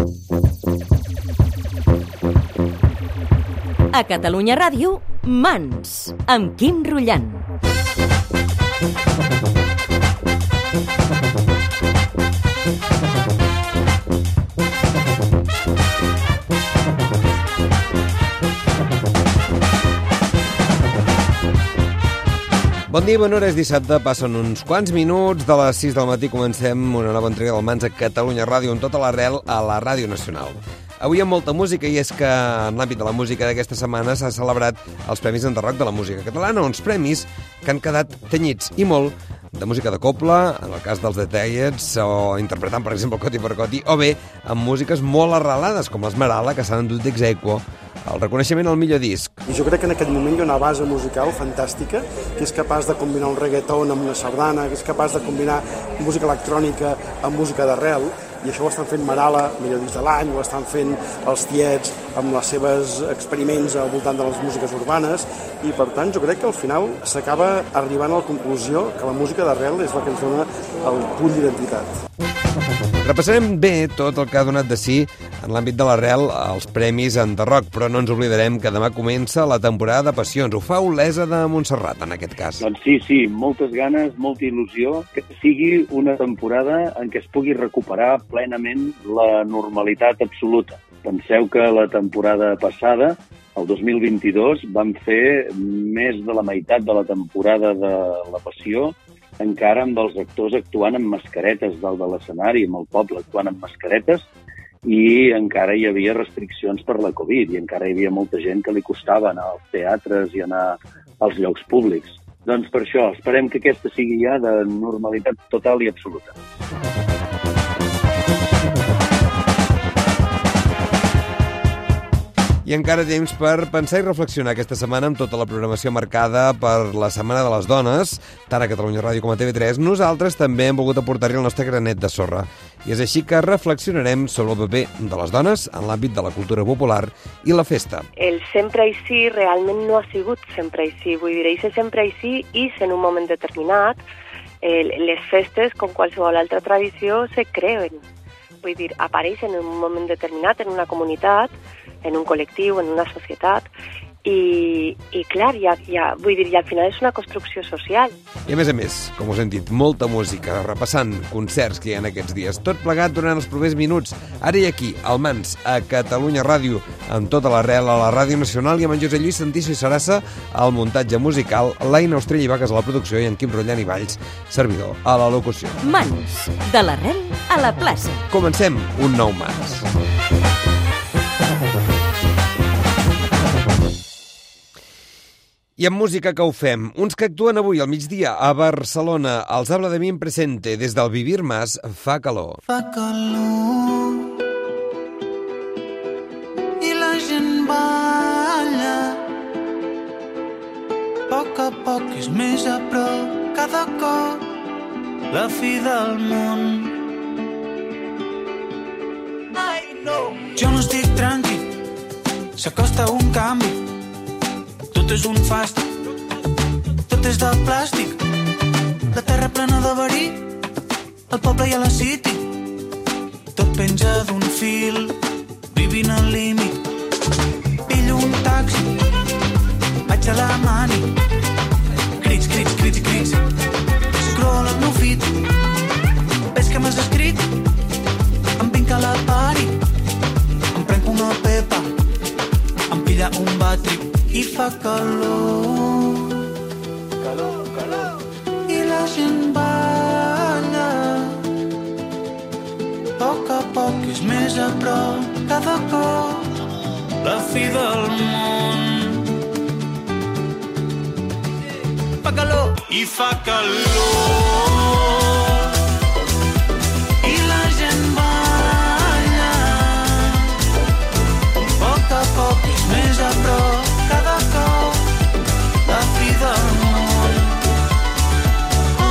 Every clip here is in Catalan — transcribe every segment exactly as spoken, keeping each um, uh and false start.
A Catalunya Ràdio, Mans, amb Quim Rullant. Bon dia, bona hora, és dissabte, passen uns quants minuts, de les sis del matí comencem una nova entrega del Mans a Catalunya Ràdio, amb tota l'arrel a la Ràdio Nacional. Avui amb molta música, i és que en l'àmbit de la música d'aquesta setmana s'ha celebrat els Premis Enderroc de la Música Catalana, uns premis que han quedat tenyits i molt de música de copla, en el cas dels The Tallets, o interpretant, per exemple, Coti per Coti, o bé amb músiques molt arrelades, com l'Esmeralda, que s'han endut ex aequo el reconeixement al millor disc. I jo crec que en aquest moment hi ha una base musical fantàstica que és capaç de combinar un reggaeton amb una sardana, que és capaç de combinar música electrònica amb música d'arrel, i això ho estan fent Marala, millor disc de l'any, ho estan fent els Tiets amb les seves experiments al voltant de les músiques urbanes, i per tant jo crec que al final s'acaba arribant a la conclusió que la música d'arrel és la que ens dona el punt d'identitat. Repassarem bé tot el que ha donat de si en l'àmbit de l'arrel als Premis Enderroc, però no ens oblidarem que demà comença la temporada de Passions. Ho fa Olesa de Montserrat, en aquest cas. Doncs sí, sí, moltes ganes, molta il·lusió, que sigui una temporada en què es pugui recuperar plenament la normalitat absoluta. Penseu que la temporada passada, el dos mil vint-i-dos, vam fer més de la meitat de la temporada de la Passió, encara amb els actors actuant amb mascaretes dalt de l'escenari, amb el poble actuant amb mascaretes, i encara hi havia restriccions per la Covid, i encara hi havia molta gent que li costava anar als teatres i anar als llocs públics. Doncs per això, esperem que aquesta sigui ja de normalitat total i absoluta. I encara temps per pensar i reflexionar aquesta setmana amb tota la programació marcada per la Setmana de les Dones, tant a Catalunya Ràdio com a T V tres. Nosaltres també hem volgut aportar-hi el nostre granet de sorra. I és així que reflexionarem sobre el paper de les dones en l'àmbit de la cultura popular i la festa. El sempre així realment no ha sigut sempre així. Vull dir, és sempre així i en un moment determinat les festes, com qualsevol altra tradició, se creuen. Vull dir, apareixen en un moment determinat en una comunitat, en un col·lectiu, en una societat, i, i clar, ja, ja, vull dir, ja al final és una construcció social. I a més a més, com us hem dit, molta música, repassant concerts que hi ha aquests dies, tot plegat durant els propers minuts, ara i aquí, al Mans, a Catalunya Ràdio, amb tota l'arrel a la Ràdio Nacional, i amb en Josep Lluís Santiso i Sarassa, al muntatge musical, l'Aina Austrell i Vaques a la producció, i en Quim Rullant i Valls, servidor, a la locució. Mans, de l'arrel a la plaça. Comencem un nou Mans. I amb música que ho fem, uns que actuen avui al migdia a Barcelona, els Habla de mi en presente, des del Vivir Más, Fa calor. Fa calor i la gent balla, a poc a poc és més a prop, cada cop la fi del món. Jo no estic tranquil, s'acosta un canvi, tot és un fàstic, tot és de plàstic, la terra plena de verí, el poble i a la city, tot penja d'un fil, vivint al límit. Pillo un taxi, vaig a la mani, crits, crits, crits i crits, scroll el meu feed, ves que m'has escrit, em vinc a la pari, em prenc una pepa, em pilla un batrip, i fa calor, calor, calor, i la gent balla, a poc a poc és més a prop, cada cop la fi del món. Fa calor i fa calor, i la gent balla, a poc a poc és més a prop, cada cop la fi del món. Oh.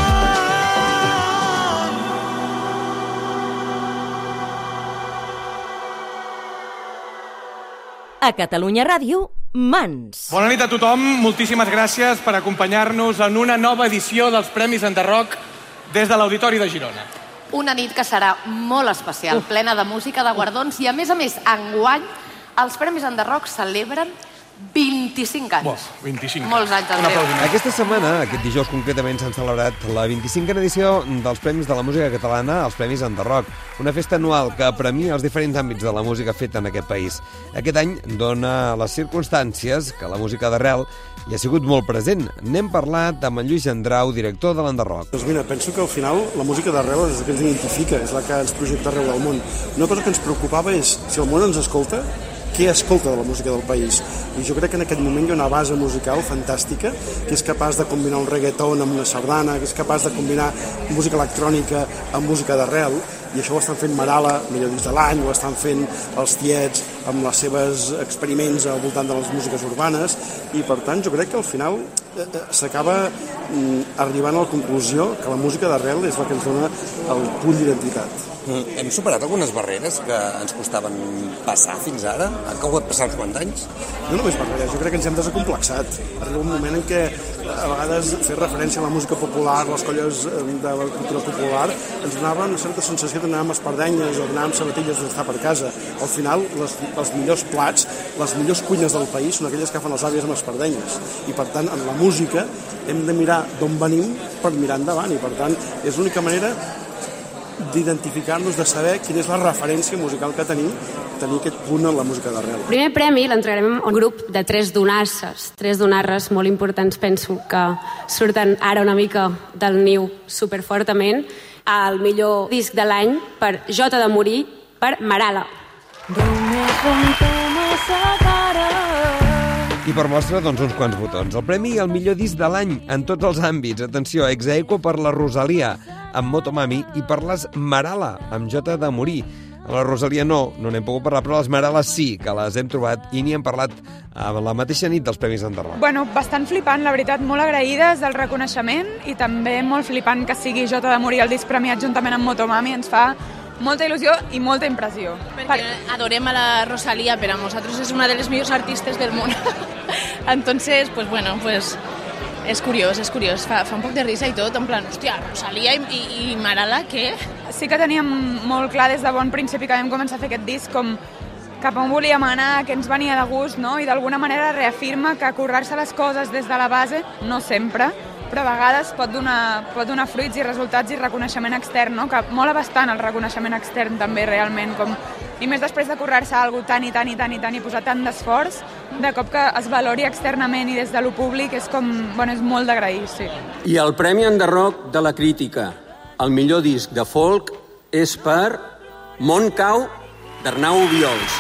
A Catalunya Ràdio, Mans. Bona nit a tothom, moltíssimes gràcies per acompanyar-nos en una nova edició dels Premis Enderroc des de l'Auditori de Girona. una nit que serà molt especial, plena de música, de guardons, i a més a més, enguany, els Premis Enderrock celebren vint-i-cinc anys. Buah, vint-i-cinc. Molts anys, Andreu. Aquesta setmana, aquest dijous concretament, s'han celebrat la vint-i-cinquena edició dels Premis de la Música Catalana, els Premis Enderrock, una festa anual que premia els diferents àmbits de la música feta en aquest país. Aquest any dona les circumstàncies que la música d'arrel hi ha sigut molt present. N'hem parlat amb en Lluís Gendrau, director de l'Enderrock. Doncs mira, penso que al final la música d'arrel és la que ens identifica, és la que ens projecta arreu del món. Una cosa que ens preocupava és si el món ens escolta, què escolta de la música del país. I jo crec que en aquest moment hi ha una base musical fantàstica que és capaç de combinar un reggaeton amb una sardana, que és capaç de combinar música electrònica amb música d'arrel, i això ho estan fent Marala, millor disc de l'any, ho estan fent els Tiets amb les seves experiments al voltant de les músiques urbanes, i per tant jo crec que al final eh, s'acaba mm, arribant a la conclusió que la música d'arrel és la que ens dona el punt d'identitat. Mm, hem superat algunes barreres que ens costaven passar fins ara? Han calgut passar uns quants anys? No només barreres, jo crec que ens hem desacomplexat. Arriba un moment en què a vegades fer referència a la música popular, les colles de la cultura popular, ens donava una certa sensació que anàvem a espardenyes o anàvem sabatilles d'estar per casa. Al final, les, els millors plats, les millors cuines del país són aquelles que fan les àvies amb espardenyes. I per tant, en la música hem de mirar d'on venim per mirar endavant. I per tant, és l'única manera d'identificar-nos, de saber quina és la referència musical que tenim, tenir aquest punt en la música d'arrel. El primer premi l'entregarem a un grup de tres donasses, tres donarres molt importants, penso, que surten ara una mica del niu superfortament, al millor disc de l'any per Jota de Morir, per Marala. I per mostra, doncs, uns quants botons. El premi al millor disc de l'any en tots els àmbits. Atenció, Exaequo per la Rosalia, amb Motomami, i per les Marala, amb Jota de Morir. A la Rosalia no, no n'hem pogut parlar, però les Marales sí, que les hem trobat i n'hi hem parlat a la mateixa nit dels Premis Enderrock. Bueno, bastant flipant, la veritat, molt agraïdes del reconeixement i també molt flipant que sigui Jota de Morir el disc premiat juntament amb Motomami, ens fa molta il·lusió i molta impressió. Perquè adorem a la Rosalía, pero a nosotros es una de las mejores artistas del mundo. Entonces, pues bueno, pues és curiós, és curiós. Fa, fa un poc de risa i tot, en plan, hòstia, Rosalía i, i, i Marala, què? Sí que teníem molt clar des de bon principi que vam començar a fer aquest disc com cap on volíem anar, que ens venia de gust, no? I d'alguna manera reafirma que currar-se les coses des de la base, no sempre, però a vegades pot donar, pot donar fruits i resultats i reconeixement extern, no? Que mola bastant el reconeixement extern també realment, com, i més després de currar-se alguna cosa tant i tant i tant i tant i posar tant d'esforç, de cop que es valori externament i des de lo públic és com, bueno, és molt d'agrair, sí. I el Premi Enderrock de la Crítica, el millor disc de folk, és per Montcau d'Arnau Obiols.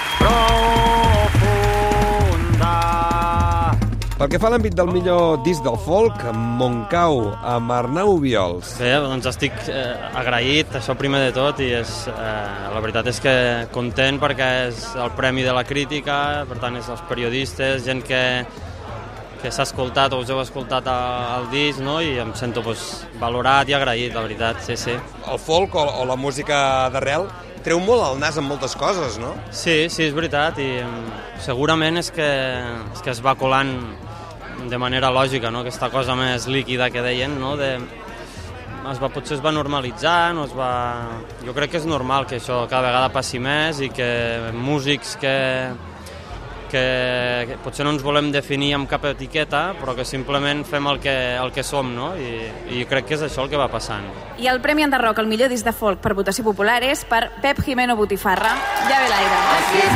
Pel que fa a l'àmbit del millor disc del folk, Montcau, amb Arnau Obiols. Bé, doncs estic eh, agraït, això primer de tot, i és, eh, la veritat és que content perquè és el Premi de la Crítica, per tant és els periodistes, gent que, que s'ha escoltat o us heu escoltat el disc, no? I em sento pues, valorat i agraït, la veritat, sí, sí. El folk o, o la música d'arrel treu molt el nas en moltes coses, no? Sí, sí, és veritat, i segurament és que, és que es va colant de manera lògica, no? Aquesta cosa més líquida que deien, no? De, es va, potser es va normalitzant, o es va... Jo crec que és normal que això cada vegada passi més i que músics que, que, que potser no ens volem definir amb cap etiqueta, però que simplement fem el que, el que som, no? I, I crec que és això el que va passant. I el Premi Enderrock, el millor disc de folk per votació popular, és per Pep Jimeno Botifarra, Ja ve l'aire. Así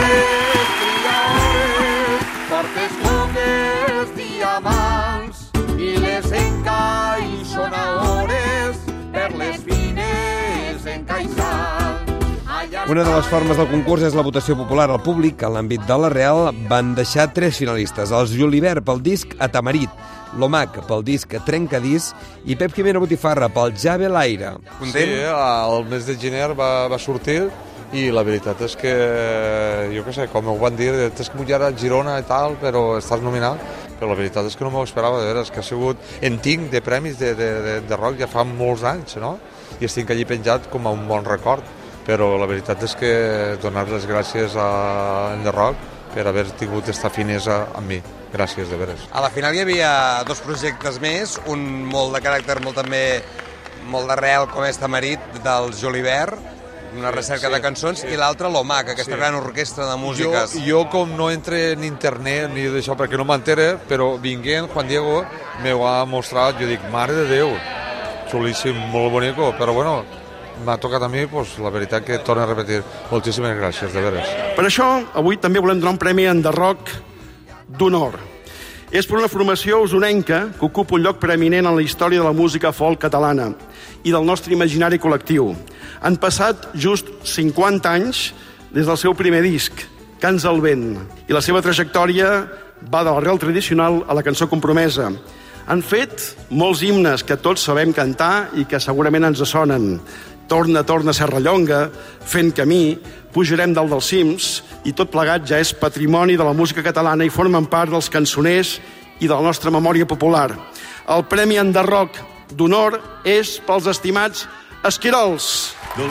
porque escoges diamants i les encaixonadores per les fines encaixant. Una de les formes del concurs és la votació popular al públic. En l'àmbit de la Real van deixar tres finalistes, els Julivert pel disc Atamarit, l'Omac pel disc Trencadís i Pep Jimeno Botifarra pel Ja ve l'aire. Sí, el mes de gener va, va sortir i la veritat és que, jo què sé, com ho van dir, tens que mullar a Girona i tal, però estàs nominat, però la veritat és que no m'ho esperava, de veres, que ha sigut, en tinc de premis de, de, de, de rock ja fa molts anys, no? I estic allí penjat com a un bon record, però la veritat és que donar les gràcies a en The Rock per haver tingut aquesta finesa amb mi. Gràcies, de veres. A la final hi havia dos projectes més, un molt de caràcter molt també molt d'arrel com és Tamarit, del Julibert, una recerca sí, de cançons, sí. i l'altra l'Omac, aquesta Sí. gran orquestra de músiques. Jo, jo com no entre en internet ni d'això perquè no m'entere, però vinguent Juan Diego me ho ha mostrat, jo dic, mare de Déu, xulíssim, molt bonico, però bueno, m'ha tocat a mi, pues, la veritat que torno a repetir. Moltíssimes gràcies, de veres. Per això, avui també volem donar un premi en The Rock d'honor. És per una formació usonenca que ocupa un lloc preeminent en la història de la música folk catalana i del nostre imaginari col·lectiu. Han passat just cinquanta anys des del seu primer disc, Cants al vent, i la seva trajectòria va de l'arrel tradicional a la cançó compromesa. Han fet molts himnes que tots sabem cantar i que segurament ens sonen. Torna, torna, Serrallonga, Fent camí, Pujarem dalt dels cims, i tot plegat ja és patrimoni de la música catalana i formen part dels cançoners i de la nostra memòria popular. El Premi en The Rock d'honor és pels estimats Esquirols.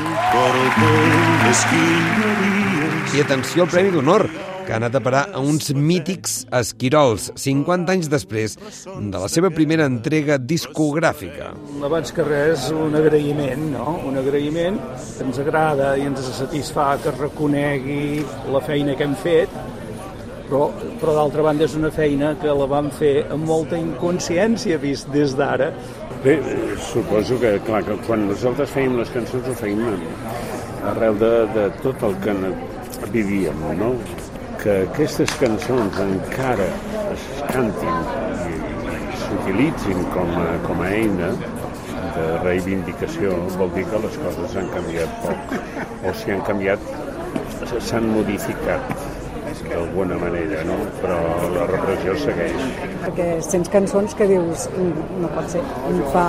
I atenció al Premi d'Honor, que ha anat a parar a uns mítics Esquirols, cinquanta anys després de la seva primera entrega discogràfica. Abans que res, un agraïment, no? Un agraïment que ens agrada i ens satisfà que es reconegui la feina que hem fet, però, però d'altra banda és una feina que la vam fer amb molta inconsciència vist des d'ara. Bé, suposo que, clar, que quan nosaltres fèiem les cançons ho fèiem arrel de, de tot el que vivíem, no? Que aquestes cançons encara es cantin i, i s'utilitzin com a, com a eina de reivindicació vol dir que les coses han canviat poc, o si han canviat s'han modificat d'alguna manera, no? Però la repressió segueix. Perquè sents cançons que dius, no pot ser, fa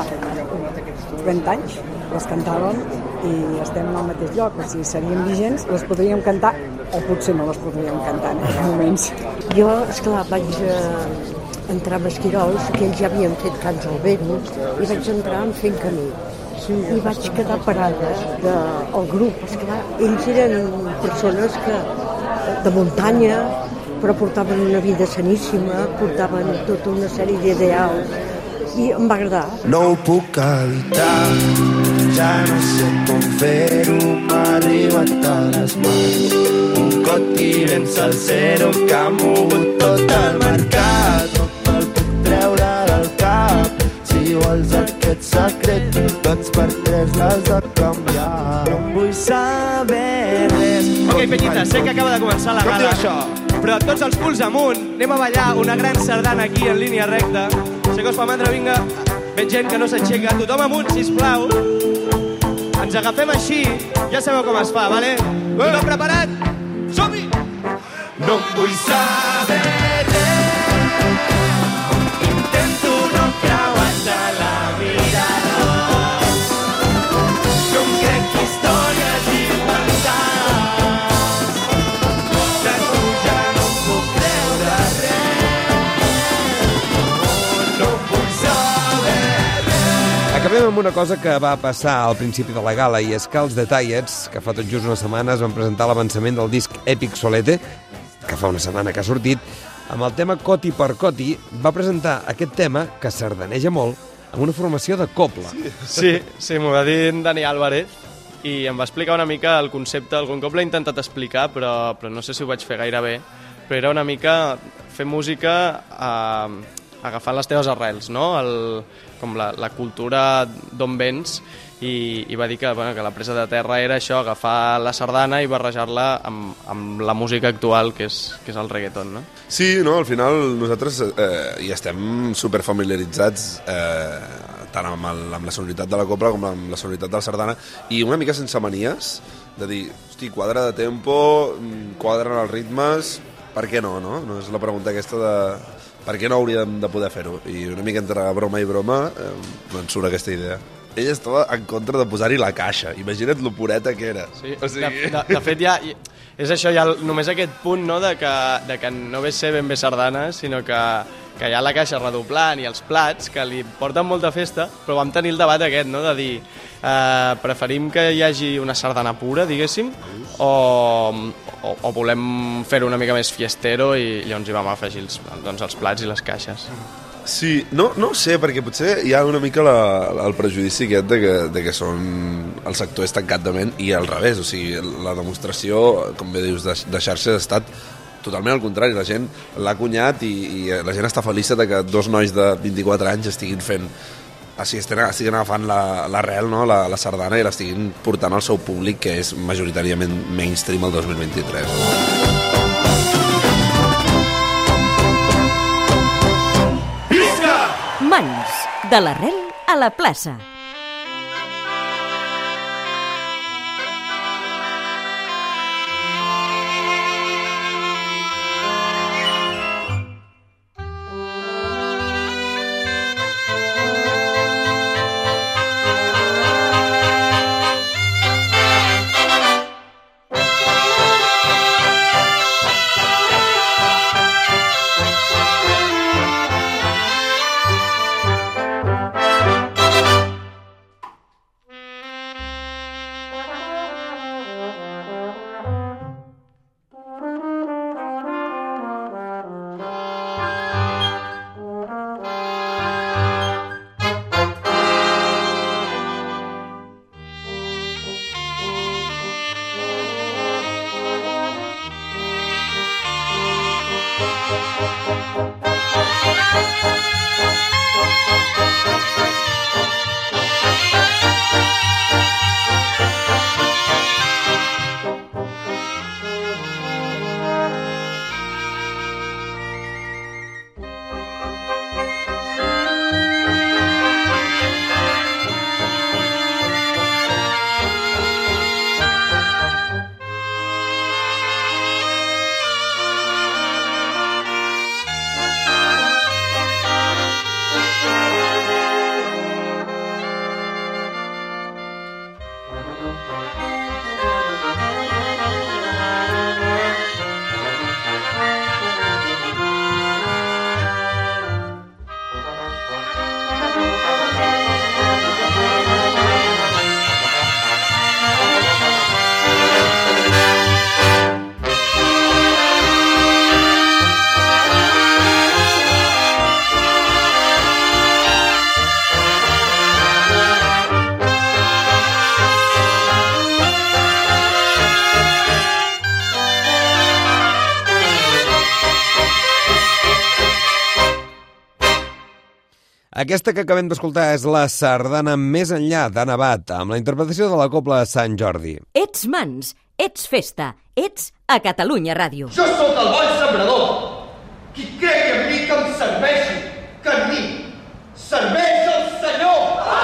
trenta anys les cantàvem i estem al mateix lloc, o sigui, serien vigents, les podríem cantar o potser no les podríem cantar en aquests moments. Jo, esclar, vaig eh, entrar amb Esquirols, que ells ja havien fet Cants al vent, i vaig entrar en Fent camí. I vaig quedar parada del grup. Esclar, ells eren persones que de muntanya, però portaven una vida saníssima, portaven tota una sèrie d'ideals, i em va agradar. No ho puc evitar, ja no sé com fer-ho, m'ha arribat a les mans. Un coti ben salsero que ha mogut tot el mercat. No te'l puc treure del cap, si vols aquest secret, tots per tres l'has de canviar. No em vull saber res. Ok, Penyita, sé que acaba de començar la gala, però tots els culs amunt, anem a ballar una gran sardana aquí en línia recta. Sé que us fa mandra, vinga, veig gent que no s'aixeca, tothom amunt, sisplau. Ens agafem així, ja sabeu com es fa, vale? Tothom preparat? Som-hi! No em vull saber res, intento no creuar-te la mirada, no em crec històries inventades, de tu ja no em puc treure res, no em vull saber res. Acabem amb una cosa que va passar al principi de la gala, i és que els The Tiets, que fa tot just unes setmanes van presentar l'avançament del disc Epic Solete, que fa una setmana que ha sortit, amb el tema Coti per Coti, va presentar aquest tema, que sardaneja molt, amb una formació de cobla. Sí, sí, m'ho va dir en Dani Álvarez, i em va explicar una mica el concepte. Algun cop l'he intentat explicar, però, però no sé si ho vaig fer gaire bé, però era una mica fer música eh, agafant les teves arrels, no? El, com la, la cultura d'on vens, i, i va dir que, bueno, que la presa de terra era això, agafar la sardana i barrejar-la amb, amb la música actual, que és, que és el reggaeton, no? Sí, no, al final nosaltres eh, hi estem superfamiliaritzats eh, tant amb, el, amb la sonoritat de la cobla com amb la sonoritat de la sardana, i una mica sense manies, de dir, hosti, quadra de tempo, quadren els ritmes, per què no, no? No és la pregunta aquesta de per què no hauríem de poder fer-ho? I una mica entre broma i broma eh, doncs surt aquesta idea. Ella estava en contra de posar-hi la caixa. Imagina't lo pureta que era. Sí, o sigui... de, de, de fet, ja, és això, ja només aquest punt, no?, de que, de que no ve ser ben bé sardana, sinó que, que hi ha la caixa redoblant i els plats, que li porten molta festa, però vam tenir el debat aquest, no?, de dir eh, preferim que hi hagi una sardana pura, diguéssim, o, o, o volem fer-ho una mica més fiestero, i llavors hi vam afegir els, doncs, els plats i les caixes. Sí, no, no ho sé, perquè potser hi ha una mica la, el prejudici aquest de que, de que són, el sector és tancat de ment, i al revés, o sigui, la demostració, com bé dius, de, de xarxes ha estat totalment al contrari. La gent l'ha cunyat i, i la gent està feliç de que dos nois de vint-i-quatre anys estiguin fent, així, estiguin agafant l'arrel, no? la, la sardana, i l'estiguin portant al seu públic, que és majoritàriament mainstream el dos mil vint-i-tres. Mans, de l'arrel a la plaça. Aquesta que acabem d'escoltar és la sardana Més enllà d'Anna Abad, amb la interpretació de la Cobla Sant Jordi. Ets mans, ets festa, ets a Catalunya Ràdio. Jo sóc el bon sembrador. Qui cregui en mi que em serveixi, que en mi serveix el Senyor.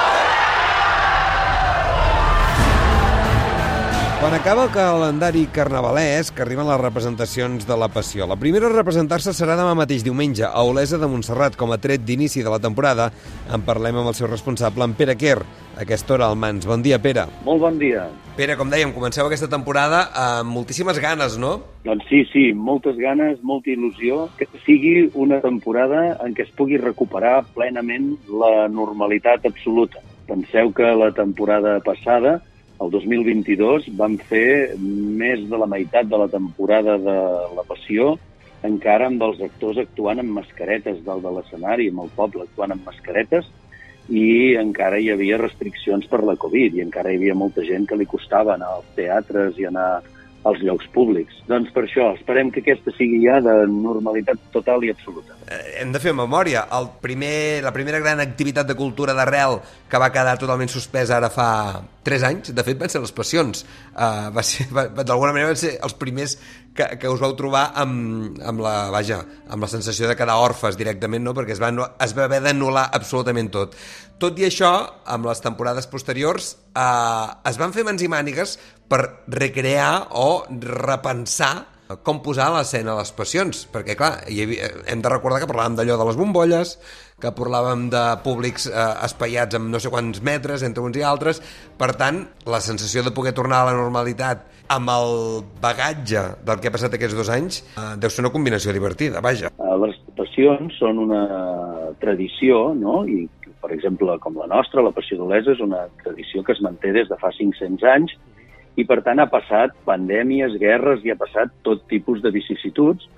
Quan acaba el calendari carnavalesc, arriben les representacions de la Passió. La primera a representar-se serà demà mateix diumenge a Olesa de Montserrat, com a tret d'inici de la temporada. En parlem amb el seu responsable, en Pere Quer, a aquesta hora al Mans. Bon dia, Pere. Molt bon dia. Pere, com dèiem, comenceu aquesta temporada amb moltíssimes ganes, no? Doncs sí, sí, moltes ganes, molta il·lusió, que sigui una temporada en què es pugui recuperar plenament la normalitat absoluta. Penseu que la temporada passada, el dos mil vint-i-dos, vam fer més de la meitat de la temporada de la Passió, encara amb els actors actuant amb mascaretes dalt de l'escenari, amb el poble actuant amb mascaretes, i encara hi havia restriccions per la Covid, i encara hi havia molta gent que li costava anar als teatres i anar als llocs públics. Doncs per això, esperem que aquesta sigui ja de normalitat total i absoluta. Eh, hem de fer memòria. El primer, la primera gran activitat de cultura d'arrel que va quedar totalment suspesa ara fa tres anys, de fet van ser les Passions. Uh, va ser, va, d'alguna manera van ser els primers que, que us vau trobar amb, amb, la, vaja, amb la sensació de quedar orfes directament, no? Perquè es va, es va haver d'anul·lar absolutament tot. Tot i això, amb les temporades posteriors, eh, es van fer mans i mànigues per recrear o repensar com posar a l'escena les Passions, perquè clar, hi havia, hem de recordar que parlàvem d'allò de les bombolles, que parlàvem de públics eh, espaiats amb no sé quants metres entre uns i altres. Per tant, la sensació de poder tornar a la normalitat amb el bagatge del que ha passat aquests dos anys eh, deu ser una combinació divertida, vaja. Les Passions són una tradició, no?, i per exemple, com la nostra, la Passió d'Olesa és una tradició que es manté des de fa cinc-cents anys, i per tant ha passat pandèmies, guerres, i ha passat tot tipus de vicissituds,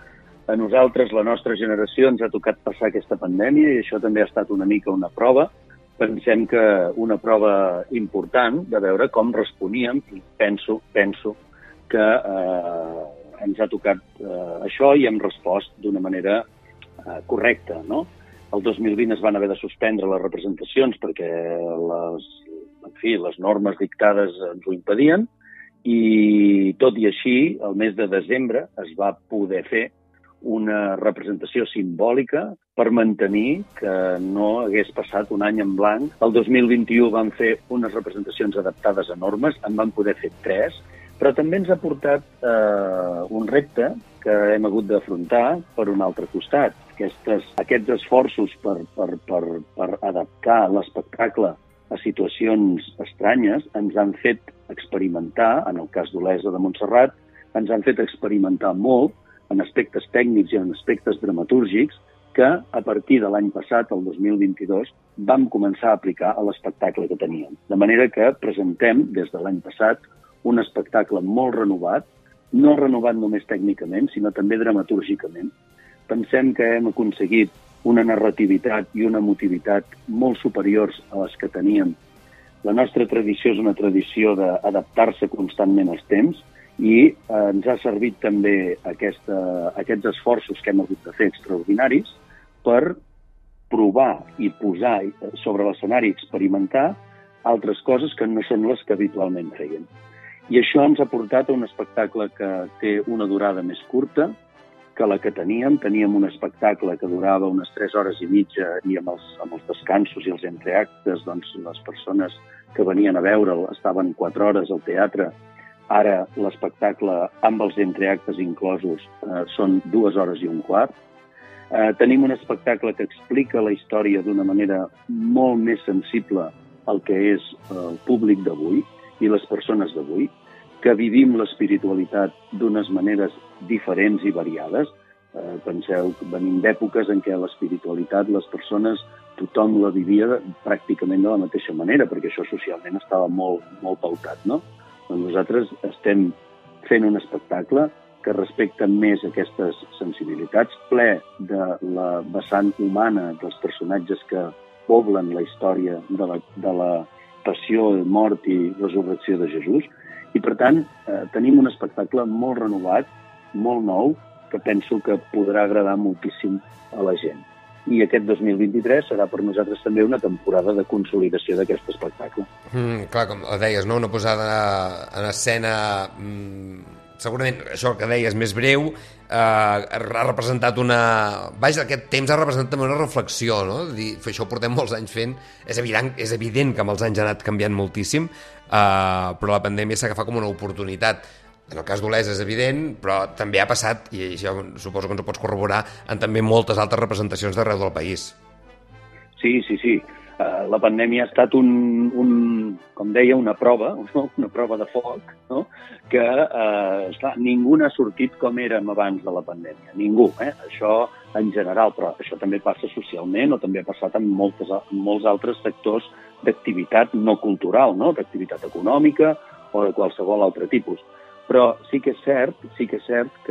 a nosaltres, la nostra generació, ens ha tocat passar aquesta pandèmia i això també ha estat una mica una prova. Pensem que una prova important de veure com responíem i penso, penso que eh, ens ha tocat eh, això i hem respost d'una manera eh, correcta, no? El dos mil vint es van haver de suspendre les representacions perquè les, en fi, les normes dictades ens ho impedien i tot i així, el mes de desembre es va poder fer una representació simbòlica per mantenir que no hagués passat un any en blanc. El dos mil vint-i-u vam fer unes representacions adaptades a normes, en vam poder fer tres, però també ens ha portat eh, un repte que hem hagut d'afrontar per un altre costat. Aquestes, aquests esforços per, per, per, per adaptar l'espectacle a situacions estranyes ens han fet experimentar, en el cas d'Olesa de Montserrat, ens han fet experimentar molt en aspectes tècnics i en aspectes dramatúrgics que a partir de l'any passat, el dos mil vint-i-dos, vam començar a aplicar a l'espectacle que teníem. De manera que presentem, des de l'any passat, un espectacle molt renovat, no renovat només tècnicament, sinó també dramatúrgicament. Pensem que hem aconseguit una narrativitat i una emotivitat molt superiors a les que teníem. La nostra tradició és una tradició d'adaptar-se constantment als temps i eh, ens ha servit també aquesta, aquests esforços que hem hagut de fer extraordinaris per provar i posar sobre l'escenari, experimentar altres coses que no són les que habitualment feien. I això ens ha portat a un espectacle que té una durada més curta que la que teníem. Teníem un espectacle que durava unes tres hores i mitja i amb els, amb els descansos i els entreactes, doncs les persones que venien a veure'l estaven quatre hores al teatre. Ara l'espectacle amb els entreactes inclosos eh, són dues hores i un quart. Eh, tenim un espectacle que explica la història d'una manera molt més sensible al que és eh, el públic d'avui i les persones d'avui, que vivim l'espiritualitat d'unes maneres diferents i variades. Eh, penseu que venim d'èpoques en què l'espiritualitat, les persones, tothom la vivia pràcticament de la mateixa manera, perquè això socialment estava molt, molt pautat, no? Nosaltres estem fent un espectacle que respecta més aquestes sensibilitats, ple de la vessant humana dels personatges que poblen la història de la, de la passió, mort i resurrecció de Jesús. I, per tant, eh, tenim un espectacle molt renovat, molt nou, que penso que podrà agradar moltíssim a la gent. I aquest dos mil vint-i-tres serà per nosaltres també una temporada de consolidació d'aquest espectacle. Mm, clar, com deies, no? Una posada en escena, mm, segurament això que deies, més breu, eh, ha representat una... Vaja, aquest temps ha representat també una reflexió, no? Dir, això ho portem molts anys fent. És evident, és evident que amb els anys ha anat canviant moltíssim, eh, però la pandèmia s'ha agafat com una oportunitat. En el cas d'Olesa és evident, però també ha passat, i això suposo que ens ho pots corroborar, en també moltes altres representacions d'arreu del país. Sí, sí, sí. Uh, la pandèmia ha estat un, un, com deia, una prova, no? Una prova de foc, no? Que, uh, esclar, ningú n'ha sortit com érem abans de la pandèmia. Ningú, eh? Això en general, però això també passa socialment o també ha passat en, moltes, en molts altres sectors d'activitat no cultural, no? D'activitat econòmica o de qualsevol altre tipus. Però sí que és cert, sí que és cert que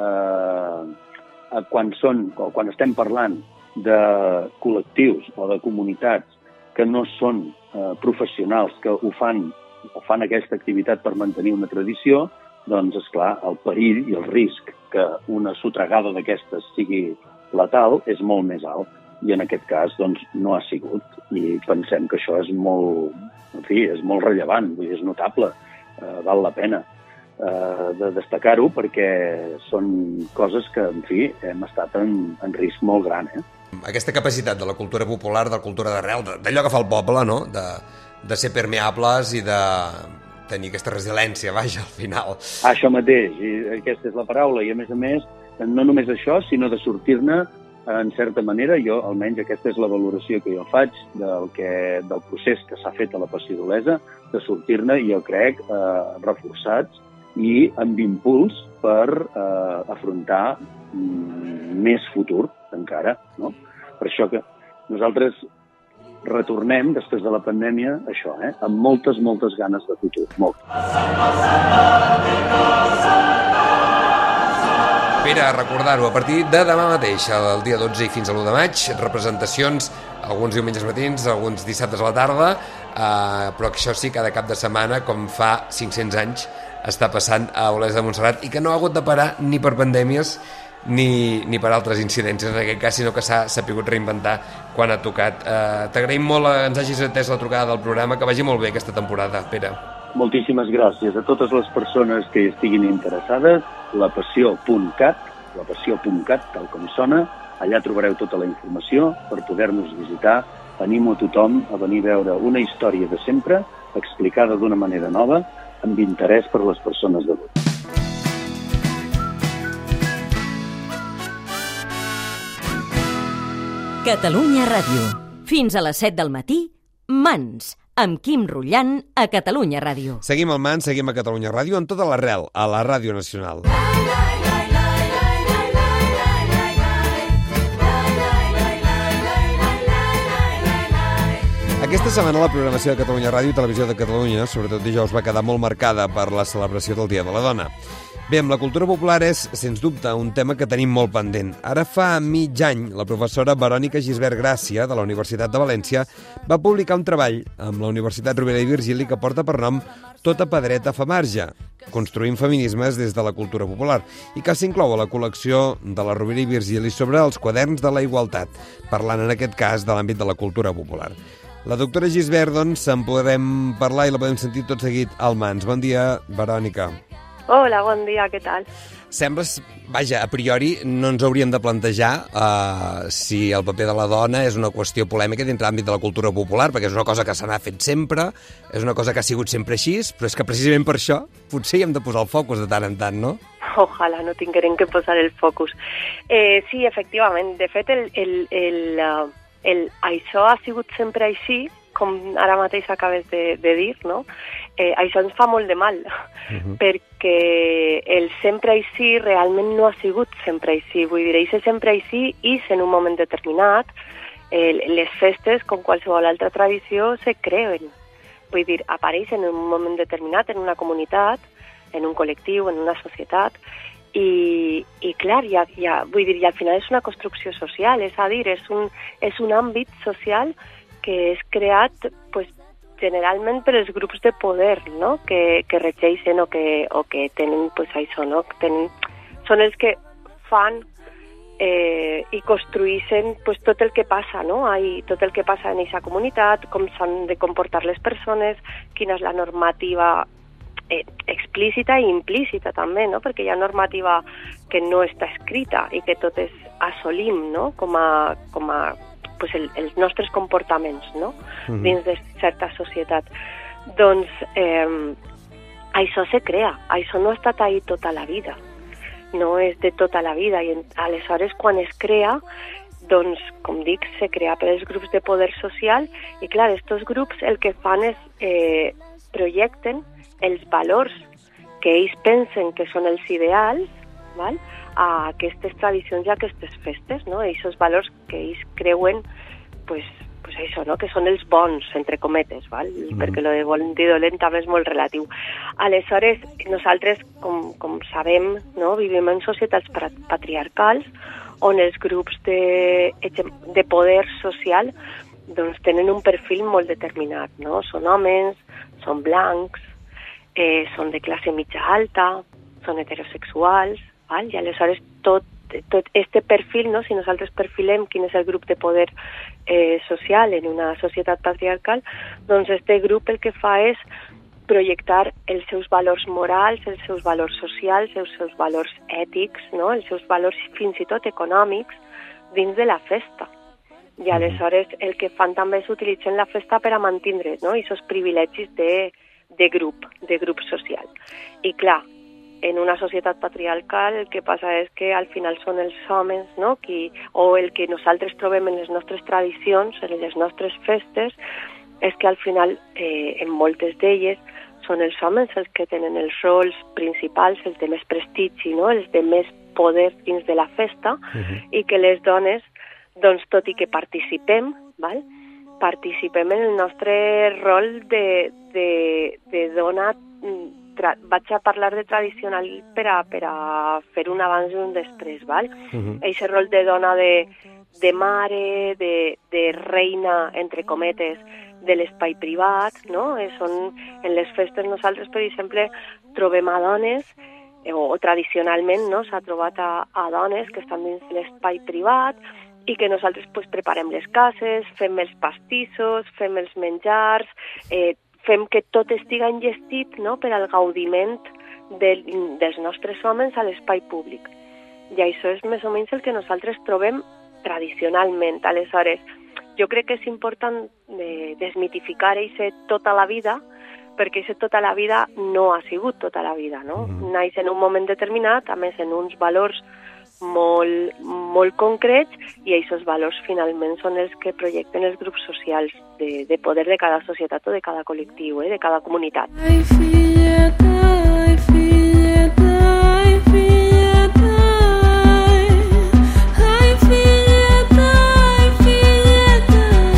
eh, quan, són, quan estem parlant de col·lectius o de comunitats que no són eh, professionals, que ho fan, o fan aquesta activitat per mantenir una tradició, doncs, esclar, el perill i el risc que una sotregada d'aquestes sigui letal és molt més alt. I en aquest cas, doncs, no ha sigut. I pensem que això és molt, en fi, és molt rellevant, vull dir, és notable, eh, val la pena de destacar-ho perquè són coses que, en fi, hem estat en, en risc molt gran, eh? Aquesta capacitat de la cultura popular, de la cultura d'arrel, d'allò que fa el poble, no? De, de ser permeables i de tenir aquesta resiliència, vaja, al final. Això mateix, i aquesta és la paraula, i a més a més, no només això, sinó de sortir-ne en certa manera. Jo, almenys, aquesta és la valoració que jo faig del, que, del procés que s'ha fet a la Passió d'Olesa, de sortir-ne, jo crec, eh, reforçats i amb impuls per eh, afrontar mm, més futur encara, no? Per això que nosaltres retornem, després de la pandèmia, això, eh? Amb moltes, moltes ganes de futur, moltes. Pere, recordar-ho, a partir de demà mateix, el dia dotze i fins a l'u de maig, representacions, alguns diumenges matins, alguns dissabtes a la tarda, eh, però que això sí, cada cap de setmana, com fa cinc-cents anys, està passant a Olesa de Montserrat i que no ha hagut de parar ni per pandèmies ni, ni per altres incidències en aquest cas, sinó que s'ha sapigut reinventar quan ha tocat. Eh, T'agraïm molt que ens hagis atès la trucada del programa, que vagi molt bé aquesta temporada, Pere. Moltíssimes gràcies a totes les persones que hi estiguin interessades. lapassió punt cat, lapassió punt cat, tal com sona, allà trobareu tota la informació per poder-nos visitar. Animo a tothom a venir a veure una història de sempre, explicada d'una manera nova, amb interès per les persones d'avui. Catalunya Ràdio. Fins a les set del matí, Mans, amb Quim Rullant a Catalunya Ràdio. Seguim al Mans, seguim a Catalunya Ràdio, en tota l'arrel, a la Ràdio Nacional. Aquesta setmana la programació de Catalunya Ràdio i Televisió de Catalunya, sobretot dijous, va quedar molt marcada per la celebració del Dia de la Dona. Bé, amb la cultura popular és, sens dubte, un tema que tenim molt pendent. Ara fa mig any, la professora Verònica Gisbert Gràcia, de la Universitat de València, va publicar un treball amb la Universitat Rovira i Virgili que porta per nom Tota pedreta fa marge, construint feminismes des de la cultura popular, i que s'inclou a la col·lecció de la Rovira i Virgili sobre els quaderns de la igualtat, parlant en aquest cas de l'àmbit de la cultura popular. La doctora Gisbert, doncs, en podrem parlar i la podem sentir tot seguit al Mans. Bon dia, Verònica. Hola, bon dia, què tal? Sembles, vaja, a priori no ens hauríem de plantejar uh, si el paper de la dona és una qüestió polèmica dintre l'àmbit de la cultura popular, perquè és una cosa que se n'ha fet sempre, és una cosa que ha sigut sempre així, però és que precisament per això potser hi hem de posar el focus de tant en tant, no? Ojalà no tinguem que posar el focus. Eh, sí, efectivament, de fet, el, el, el, uh, el, això ha sigut sempre així, com ara mateix acabes de, de dir, no? Eh, això ens fa molt de mal, uh-huh. perquè el sempre així realment no ha sigut sempre així. Vull dir, és sempre així i en un moment determinat eh, les festes, com qualsevol altra tradició, se creuen. Vull dir, apareixen en un moment determinat en una comunitat, en un col·lectiu, en una societat, i, i clar, ja, ja, vull dir, i al final és una construcció social, és a dir, és un, és un àmbit social que és creat pues, generalment per els grups de poder, no? que, que regeixen o que, o que tenen pues, això, no? tenen, són els que fan eh, i construïssin pues, tot el que passa, no? Hay, tot el que passa en aquesta comunitat, com s'han de comportar les persones, quina és la normativa eh, explícita i implícita també, no? Perquè hi ha normativa que no està escrita i que totes assolim, no? com a, com a pues el, els nostres comportaments, no? Mm-hmm. Dins de certa societat. Doncs eh, això se crea, això no ha estat ahí tota la vida, no és de tota la vida, i en, aleshores quan es crea, doncs, com dic, se crea per els grups de poder social, i clar, aquests grups el que fan és eh, projecten els valors que ells pensen que són els ideals, val? A aquestes tradicions i a aquestes festes, no? Aquests valors que ells creuen, pues, pues això, no? Que són els bons, entre cometes, val? Mm. Perquè lo de bon i dolent també és molt relatiu. Aleshores, nosaltres, com, com sabem, no? Vivim en societats patriarcals on els grups de, de poder social doncs, tenen un perfil molt determinat, no? Són homes, són blancs, eh, són de classe mitja alta, són heterosexuals, val? I aleshores tot, tot este perfil, no? Si nosaltres perfilem quin és el grup de poder eh, social en una societat patriarcal, doncs este grup el que fa és projectar els seus valors morals, els seus valors socials, els seus valors ètics, no? Els seus valors fins i tot econòmics dins de la festa. I aleshores el que fan també és utilitzen la festa per a mantindre, no? Aquests privilegis de, de grup, de grup social. I clar, en una societat patriarcal el que passa és que al final són els homes, no? Qui, o el que nosaltres trobem en les nostres tradicions, en les nostres festes, és que al final, eh, en moltes d'elles, són els homes els que tenen els rols principals, els de més prestigi, no? Els de més poder dins de la festa, uh-huh. i que les dones, doncs tot i que participem, val? Participem en el nostre rol de, de, de dona tra vaig a parlar de tradicional per a, per a fer un abans i un després, val? Mhm. Eixe rol de dona, de, de mare, de, de reina, entre cometes, de l'espai privat, no? Eh, són, en les festes nosaltres, per exemple, trobem a dones, eh, o, o tradicionalment no? S'ha trobat a, a dones que estan dins l'espai privat i que nosaltres pues, preparem les cases, fem els pastissos, fem els menjars, eh, fem que tot estiga enllestit no? Per al gaudiment de, dels nostres homes a l'espai públic. I això és més o menys el que nosaltres trobem tradicionalment. Aleshores, jo crec que és important de desmitificar això tota la vida, perquè això tota la vida no ha sigut tota la vida, no? Mm. Naix en un moment determinat, a més en uns valors molt, molt concrets, i aquests valors finalment són els que projecten els grups socials de, de poder de cada societat o de cada col·lectiu, eh? De cada comunitat. Ai, filleta, ai, filleta, ai, filleta, ai, filleta, ai, filleta.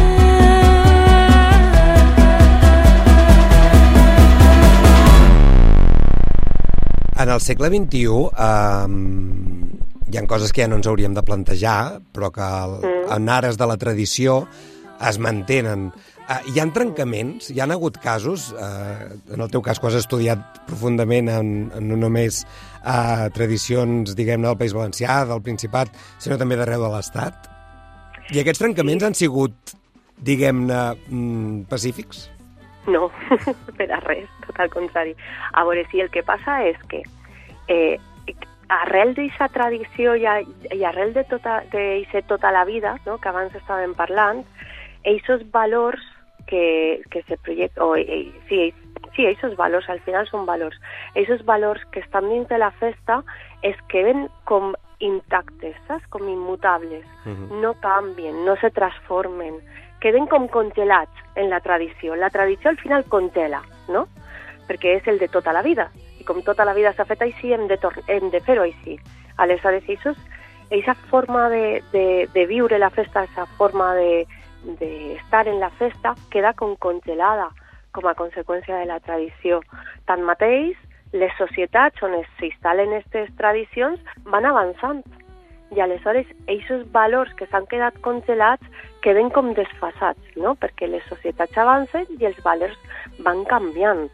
En el segle vint-i-u eh, hi ha coses que ja no ens hauríem de plantejar, però que el, en ares de la tradició es mantenen. Uh, hi ha trencaments, hi ha hagut casos, uh, en el teu cas que has estudiat profundament en, en no només uh, tradicions, diguem-ne, del País Valencià, del Principat, sinó també d'arreu de l'Estat. I aquests trencaments han sigut, diguem-ne, mm, pacífics? No, per a res, tot al contrari. A veure, sí, el que passa és que eh, arrel d'aquesta tradició i, a, i arrel de tota, de tota la vida, no?, que abans estàvem parlant, aquests valors que, que se projecten, o, eh, sí, sí, aquests valors, al final són valors, aquests valors que estan dins de la festa es queden com intactes, saps? Com immutables, uh-huh. No canvien, no se transformen, queden com congelats en la tradició. La tradició al final congela, no? Perquè és el de tota la vida. Com tota la vida s'ha fet així, hem de, hem de fer-ho així. Aleshores, aquesta forma de, de, de viure la festa, aquesta forma d'estar de, de en la festa, queda com congelada com a conseqüència de la tradició. Tanmateix, les societats on s'instal·len aquestes tradicions van avançant. I aleshores, aquests valors que s'han quedat congelats queden com desfasats, no? Perquè les societats avancen i els valors van canviant.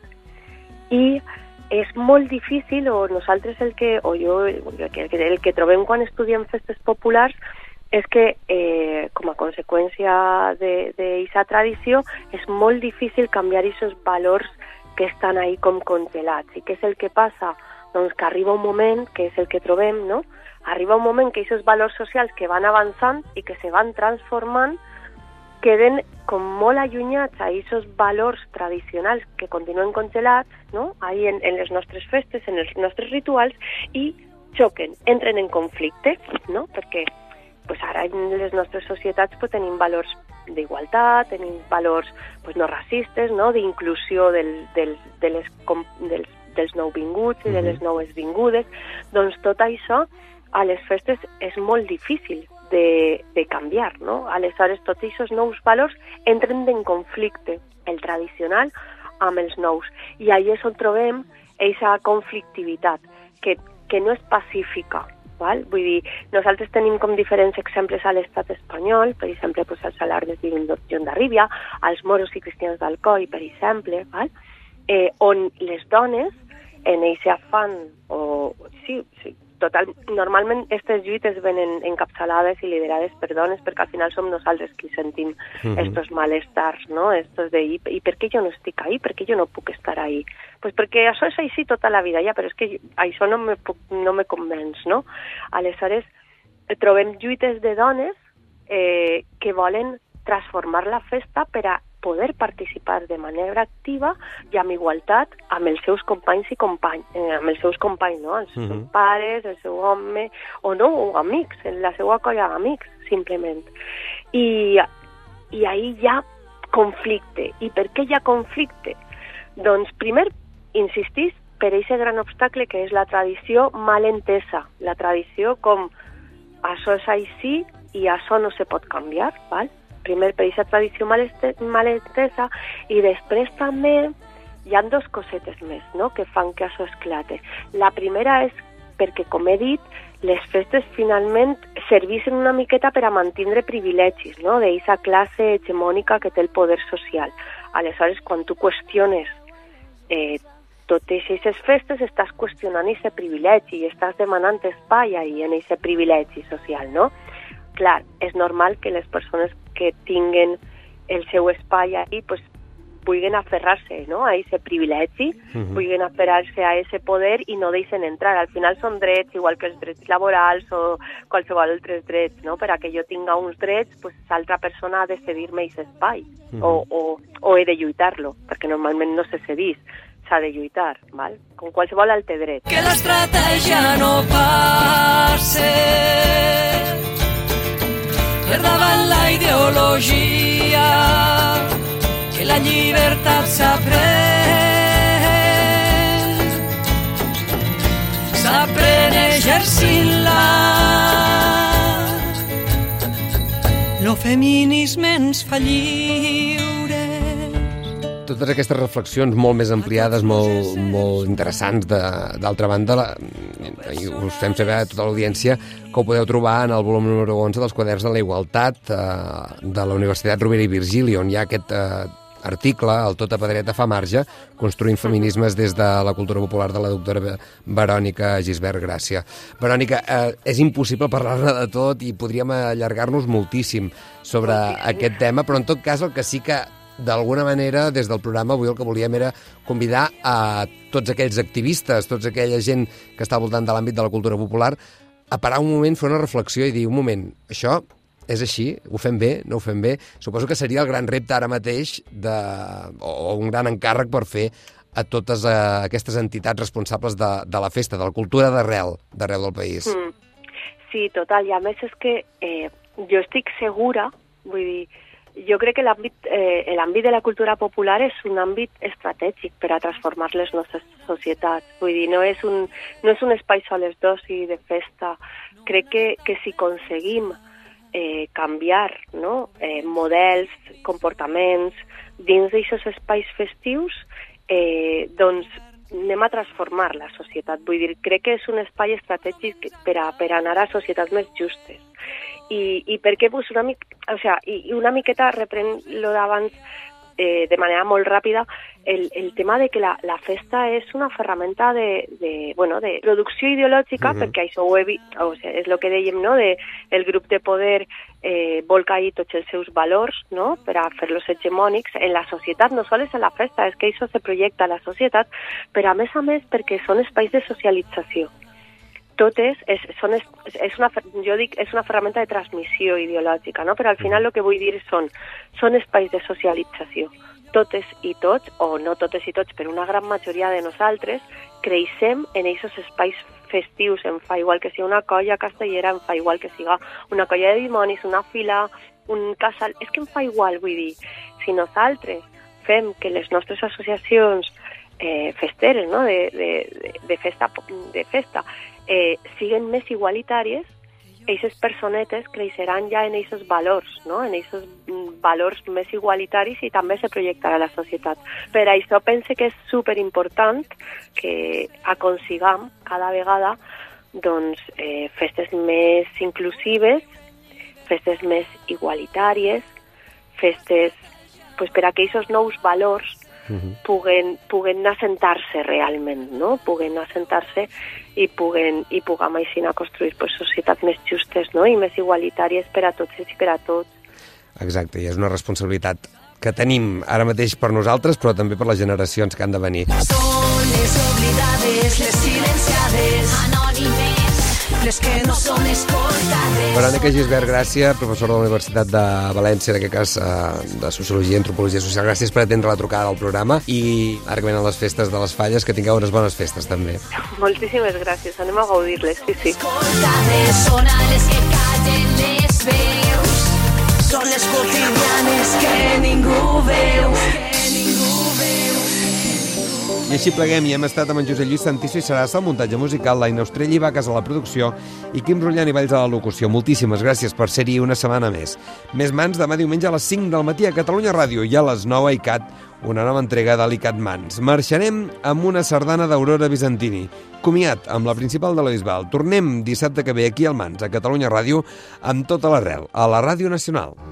I és molt difícil, o nosaltres el que, o jo, el que, el que trobem quan estudiem festes populars és que, eh, com a conseqüència d'aquesta tradició, és molt difícil canviar aquests valors que estan ahí com congelats. I què és el que passa? Doncs que arriba un moment, que és el que trobem, no? Arriba un moment que aquests valors socials que van avançant i que se van transformant queden com molt allunyats a aquests valors tradicionals que continuen congelats, no? Ahí en, en les nostres festes, en els nostres rituals, i xoquen, entren en conflicte, no? Perquè pues, ara en les nostres societats pues, tenim valors d'igualtat, tenim valors pues, no racistes, no? D'inclusió del, del, de les, com, dels, dels nouvinguts i de les noves vingudes. Doncs tot això a les festes és molt difícil De, de canviar, no? Aleshores, tots aquests nous valors entren en conflicte, el tradicional amb els nous. I allà és on trobem aquesta conflictivitat, que, que no és pacífica, val? Vull dir, nosaltres tenim com diferents exemples a l'estat espanyol, per exemple, pues, els alardes d'Hondarribia, els moros i cristians d'Alcoi, per exemple, val? Eh, on les dones, en aquest afán, o sí, sí, total, normalment aquestes lluites venen encapçalades i liderades per dones, perquè al final som nosaltres qui sentim uh-huh. estos malestars, no? Estos de, i, i per què jo no estic ahí? Per què jo no puc estar ahí? Pues perquè això és així tota la vida, ja, però és que això no me, puc, no me convenç, no? Aleshores, trobem lluites de dones eh, que volen transformar la festa per a poder participar de manera activa i amb igualtat amb els seus companys i company, eh, amb els seus companys, no? Els seus uh-huh. pares, el seu home, o no, o amics, en la seva colla d'amics, simplement. I, i ahí hi ha conflicte. I per què hi ha conflicte? Doncs, primer, insistís per aquest gran obstacle que és la tradició mal entesa. La tradició com això és així i això no se pot canviar, val? Primer per aquesta tradició mal entesa, i després també hi ha dos cosetes més, no?, que fan que això esclate. La primera és perquè, com he dit, les festes finalment servissin una miqueta per a mantindre privilegis, no?, d'eixa classe hegemònica que té el poder social. Aleshores, quan tu qüestiones eh, totes aquestes festes, estàs qüestionant aquest privilegi i estàs demanant espai ahí en aquest privilegi social, no? Clar, és normal que les persones que tinguen el seu espai ahí, pues, puguin aferrar-se, no?, a aquest privilegi, uh-huh. puguin aferrar-se a aquest poder i no deixen entrar. Al final són drets, igual que els drets laborals o qualsevol altres drets, no? Per a que jo tinga uns drets, pues, l'altra persona ha de cedir-me aquest espai, uh-huh. o, o, o he de lluitar-lo, perquè normalment no se cedís, s'ha de lluitar, val? Com qualsevol altre dret. Que l'estratègia no passe per davant la ideologia, que la llibertat s'aprèn, s'aprèn exercint-la. No feminisme ens fa lliure. Totes aquestes reflexions molt més ampliades, molt, molt interessants, d'altra banda, la, i us fem saber a tota l'audiència que ho podeu trobar en el volum número onze dels Quaderns de la Igualtat eh, de la Universitat Rovira i Virgili, on hi ha aquest eh, article, el Tota Pedreta fa marge, construint feminismes des de la cultura popular, de la doctora Verònica Gisbert Gràcia. Verònica, eh, és impossible parlar-ne de tot i podríem allargar-nos moltíssim sobre aquest tema, però en tot cas el que sí que d'alguna manera, des del programa, avui el que volíem era convidar a tots aquells activistes, tots aquella gent que està al voltant de l'àmbit de la cultura popular, a parar un moment, fer una reflexió i dir, un moment, això és així? Ho fem bé? No ho fem bé? Suposo que seria el gran repte ara mateix de, o un gran encàrrec per fer a totes eh, aquestes entitats responsables de, de la festa, de la cultura d'arrel, d'arrel del país. Mm. Sí, total, i a més és que eh, jo estic segura, vull dir, jo crec que l'àmbit eh, l'àmbit de la cultura popular és un àmbit estratègic per a transformar les nostres societats. Vull dir, no és un, no és un espai soles d'oci, de festa. Crec que, que si aconseguim eh, canviar, no?, eh, models, comportaments dins d'aquests espais festius, eh, doncs anem a transformar la societat. Vull dir, crec que és un espai estratègic per a, per a anar a societats més justes. I, i per què pues, una, mic, o sea, i, i una miqueta reprèn lo d'abans eh, de manera molt ràpida, el, el tema de que la, la festa és una ferramenta de, de, bueno, de producció ideològica, uh-huh. perquè això ho he vist, o sea, és el que dèiem, no?, de, el grup de poder eh, vol cair tots els seus valors, no?, per a fer-los hegemònics en la societat, no sols en la festa, és que això se projecta a la societat, però a més a més perquè són espais de socialització. Totes és, són, és una, jo dic, és una ferramenta de transmissió ideològica, no? Però al final el que vull dir són, són espais de socialització. Totes i tots, o no totes i tots, però una gran majoria de nosaltres, creixem en aquests espais festius, em fa igual que sigui una colla castellera, em fa igual que siga una colla de dimonis, una fila, un casal, és que em fa igual, vull dir, si nosaltres fem que les nostres associacions eh, festeres, no?, de, de, de festa, de festa eh, siguen més igualitàries, aquestes personetes creixeran ja en aquests valors, no?, en aquests valors més igualitaris i també se projectarà a la societat. Per això pense que és superimportant que aconseguim cada vegada doncs, eh, festes més inclusives, festes més igualitàries, festes pues, per a que aquests nous valors uh-huh. puguen, puguen assentar-se realment, no? Puguen assentar-se i puguen i puguem així a construir pues, societats més justes, no?, i més igualitàries per a tots i per a tots. Exacte, i és una responsabilitat que tenim ara mateix per nosaltres, però també per les generacions que han de venir. Són les oblidades, les silenciades, anònimes, les que no són escoltades. Verònica Gisbert Gràcia, professora de la Universitat de València, en aquest cas eh, de Sociologia i Antropologia Social. Gràcies per atendre la trucada al programa i ara que venen les festes de les Falles, que tingueu unes bones festes també. Moltíssimes gràcies, anem a gaudir-les, sí, sí. Escoltades, són a les que callen les veus, són les quotidianes que ningú veu, que ningú veu. I així pleguem i hem estat amb en Josep Lluís Santiso i Sarassa al muntatge musical, l'Aina Ostrell i Vaques a la producció i Quim Rullan i Valls a la locució. Moltíssimes gràcies per ser-hi una setmana més. Més Mans demà diumenge a les cinc del matí a Catalunya Ràdio i a les nou a ICAT, una nova entrega de l'ICAT Mans. Marxarem amb una sardana d'Aurora Bizantini. Comiat amb la principal de la Bisbal. Tornem dissabte que ve aquí al Mans, a Catalunya Ràdio, amb tota l'arrel, a la Ràdio Nacional.